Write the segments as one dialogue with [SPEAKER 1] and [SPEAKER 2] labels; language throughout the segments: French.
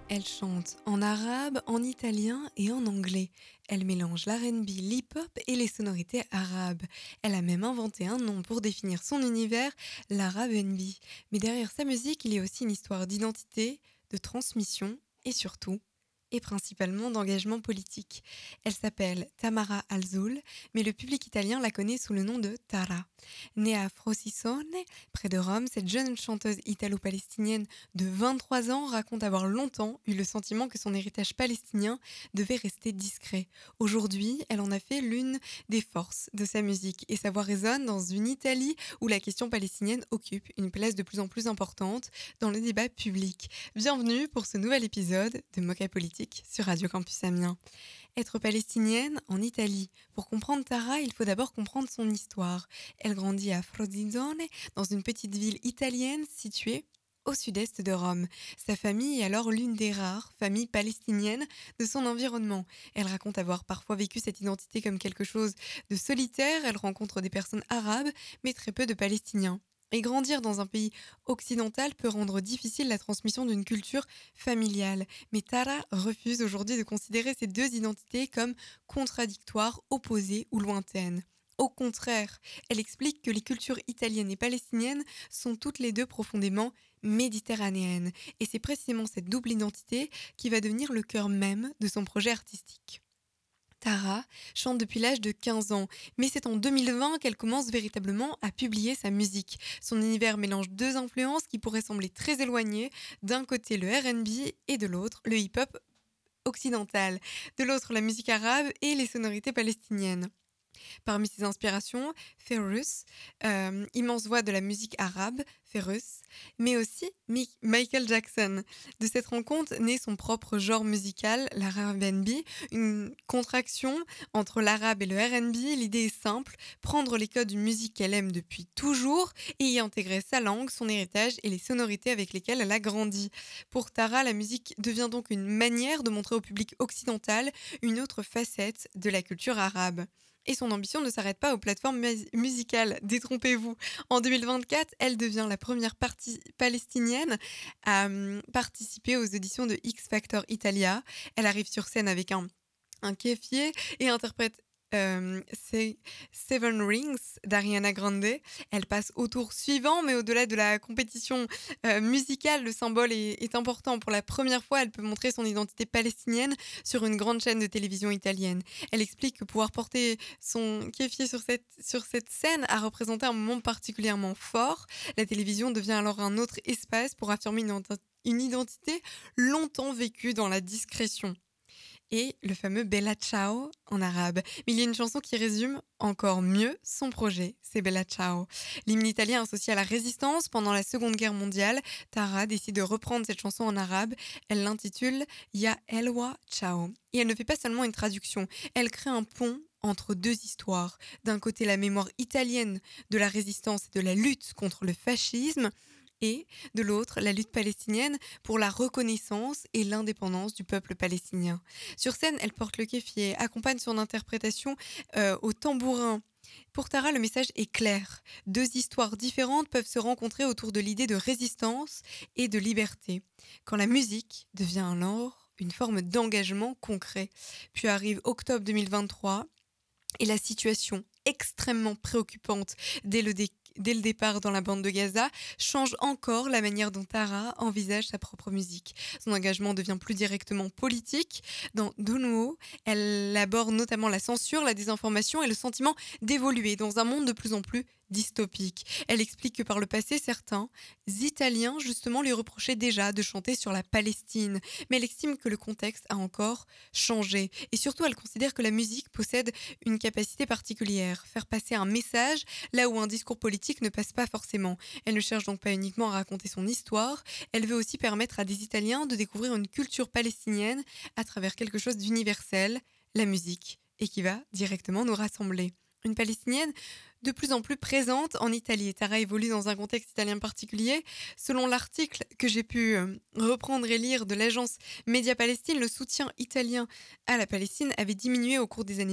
[SPEAKER 1] Elle chante en arabe, en italien et en anglais. Elle mélange l'R&B, l'hip-hop et les sonorités arabes. Elle a même inventé un nom pour définir son univers, l'arabe NB. Mais derrière sa musique, il y a aussi une histoire d'identité, de transmission et surtout, et principalement d'engagement politique. Elle s'appelle Tamara Alzoul, mais le public italien la connaît sous le nom de Tara. Née à Frosinone, près de Rome, cette jeune chanteuse italo-palestinienne de 23 ans raconte avoir longtemps eu le sentiment que son héritage palestinien devait rester discret. Aujourd'hui, elle en a fait l'une des forces de sa musique et sa voix résonne dans une Italie où la question palestinienne occupe une place de plus en plus importante dans le débat public. Bienvenue pour ce nouvel épisode de Mocha Politique sur Radio Campus Amiens. Être palestinienne en Italie. Pour comprendre Tara, il faut d'abord comprendre son histoire. Elle grandit à Frosinone, dans une petite ville italienne située au sud-est de Rome. Sa famille est alors l'une des rares familles palestiniennes de son environnement. Elle raconte avoir parfois vécu cette identité comme quelque chose de solitaire. Elle rencontre des personnes arabes, mais très peu de Palestiniens. Et grandir dans un pays occidental peut rendre difficile la transmission d'une culture familiale. Mais Tara refuse aujourd'hui de considérer ces deux identités comme contradictoires, opposées ou lointaines. Au contraire, elle explique que les cultures italienne et palestinienne sont toutes les deux profondément méditerranéennes. Et c'est précisément cette double identité qui va devenir le cœur même de son projet artistique. Tara chante depuis l'âge de 15 ans, mais c'est en 2020 qu'elle commence véritablement à publier sa musique. Son univers mélange deux influences qui pourraient sembler très éloignées, d'un côté le R&B et de l'autre le hip-hop occidental, de l'autre la musique arabe et les sonorités palestiniennes. Parmi ses inspirations, Ferrus, immense voix de la musique arabe, Ferrus, mais aussi Michael Jackson. De cette rencontre naît son propre genre musical, l'arabe R&B, une contraction entre l'arabe et le R&B. L'idée est simple, prendre les codes d'une musique qu'elle aime depuis toujours et y intégrer sa langue, son héritage et les sonorités avec lesquelles elle a grandi. Pour Tara, la musique devient donc une manière de montrer au public occidental une autre facette de la culture arabe. Et son ambition ne s'arrête pas aux plateformes musicales, détrompez-vous. En 2024, elle devient la première partie palestinienne à participer aux auditions de X Factor Italia. Elle arrive sur scène avec un kéfier et interprète c'est Seven Rings d'Ariana Grande. Elle passe au tour suivant, mais au-delà de la compétition musicale, le symbole est important. Pour la première fois, elle peut montrer son identité palestinienne sur une grande chaîne de télévision italienne. Elle explique que pouvoir porter son kéfier sur cette scène a représenté un moment particulièrement fort. La télévision devient alors un autre espace pour affirmer une identité longtemps vécue dans la discrétion. Et le fameux Bella Ciao en arabe. Mais il y a une chanson qui résume encore mieux son projet, c'est Bella Ciao. L'hymne italien associé à la résistance pendant la Seconde Guerre mondiale, Tara décide de reprendre cette chanson en arabe. Elle l'intitule Ya Elwa Ciao. Et elle ne fait pas seulement une traduction, elle crée un pont entre deux histoires. D'un côté, la mémoire italienne de la résistance et de la lutte contre le fascisme, et de l'autre, la lutte palestinienne pour la reconnaissance et l'indépendance du peuple palestinien. Sur scène, elle porte le kéfier, accompagne son interprétation au tambourin. Pour Tara, le message est clair. Deux histoires différentes peuvent se rencontrer autour de l'idée de résistance et de liberté. Quand la musique devient alors une forme d'engagement concret. Puis arrive octobre 2023 et la situation extrêmement préoccupante dès le départ dans la bande de Gaza change encore la manière dont Tara envisage sa propre musique. Son engagement devient plus directement politique. Dans Donuo, elle aborde notamment la censure, la désinformation et le sentiment d'évoluer dans un monde de plus en plus dystopique. Elle explique que par le passé, certains Italiens justement lui reprochaient déjà de chanter sur la Palestine, mais elle estime que le contexte a encore changé. Et surtout, elle considère que la musique possède une capacité particulière, faire passer un message là où un discours politique ne passe pas forcément. Elle ne cherche donc pas uniquement à raconter son histoire, elle veut aussi permettre à des Italiens de découvrir une culture palestinienne à travers quelque chose d'universel, la musique, et qui va directement nous rassembler. Une Palestinienne de plus en plus présente en Italie. Tara évolue dans un contexte italien particulier. Selon l'article que j'ai pu reprendre et lire de l'agence Média Palestine, le soutien italien à la Palestine avait diminué au cours des années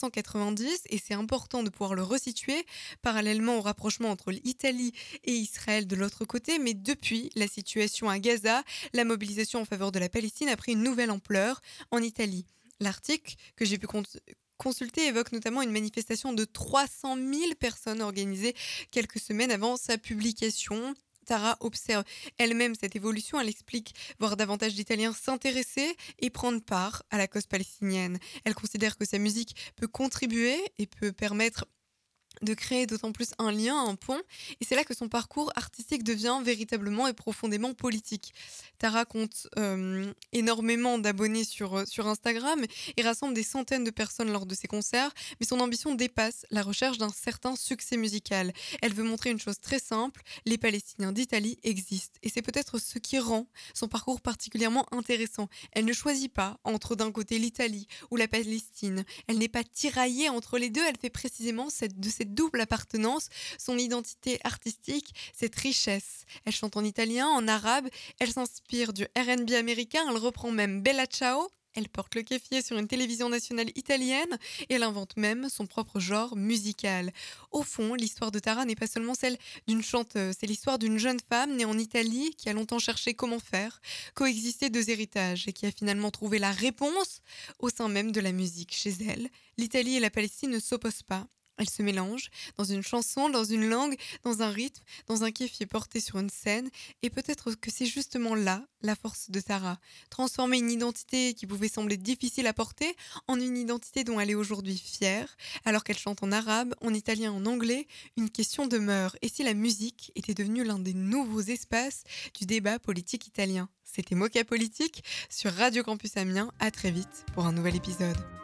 [SPEAKER 1] 1990 et c'est important de pouvoir le resituer parallèlement au rapprochement entre l'Italie et Israël de l'autre côté. Mais depuis la situation à Gaza, la mobilisation en faveur de la Palestine a pris une nouvelle ampleur en Italie. L'article que j'ai pu consulter évoque notamment une manifestation de 300 000 personnes organisée quelques semaines avant sa publication. Tara observe elle-même cette évolution. Elle explique voir davantage d'Italiens s'intéresser et prendre part à la cause palestinienne. Elle considère que sa musique peut contribuer et peut permettre de créer d'autant plus un lien, un pont, et c'est là que son parcours artistique devient véritablement et profondément politique. Tara compte énormément d'abonnés sur Instagram et rassemble des centaines de personnes lors de ses concerts, mais son ambition dépasse la recherche d'un certain succès musical. Elle veut montrer une chose très simple, les Palestiniens d'Italie existent, et c'est peut-être ce qui rend son parcours particulièrement intéressant. Elle ne choisit pas entre d'un côté l'Italie ou la Palestine, elle n'est pas tiraillée entre les deux, elle fait précisément de cette double appartenance son identité artistique, cette richesse. Elle chante en italien, en arabe, elle s'inspire du R&B américain, elle reprend même Bella Ciao, elle porte le kéfier sur une télévision nationale italienne et elle invente même son propre genre musical. Au fond, l'histoire de Tara n'est pas seulement celle d'une chanteuse, c'est l'histoire d'une jeune femme née en Italie qui a longtemps cherché comment faire coexister deux héritages et qui a finalement trouvé la réponse au sein même de la musique. Chez elle, l'Italie et la Palestine ne s'opposent pas. Elles se mélangent dans une chanson, dans une langue, dans un rythme, dans un kéfier porté sur une scène. Et peut-être que c'est justement là la force de Tara. Transformer une identité qui pouvait sembler difficile à porter en une identité dont elle est aujourd'hui fière. Alors qu'elle chante en arabe, en italien, en anglais, une question demeure. Et si la musique était devenue l'un des nouveaux espaces du débat politique italien? C'était Mocha Politique sur Radio Campus Amiens. À très vite pour un nouvel épisode.